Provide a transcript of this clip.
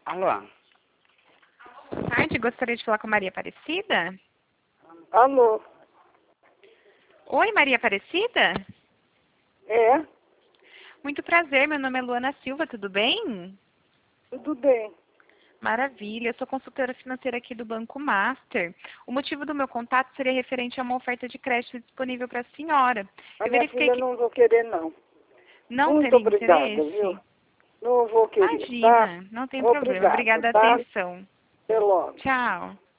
Alô? Boa tarde, gostaria de falar com Maria Aparecida? Alô? Oi, Maria Aparecida? É? Muito prazer, meu nome é Luana Silva, tudo bem? Tudo bem. Maravilha, eu sou consultora financeira aqui do Banco Master. O motivo do meu contato seria referente a uma oferta de crédito disponível para a senhora. A Eu minha verifiquei filha que não vou querer, não. não Muito teria obrigada, interesse. viu? Não vou querer, tá? Imagina, não tem problema. Obrigada, Obrigada a tá? atenção. Até logo. Tchau.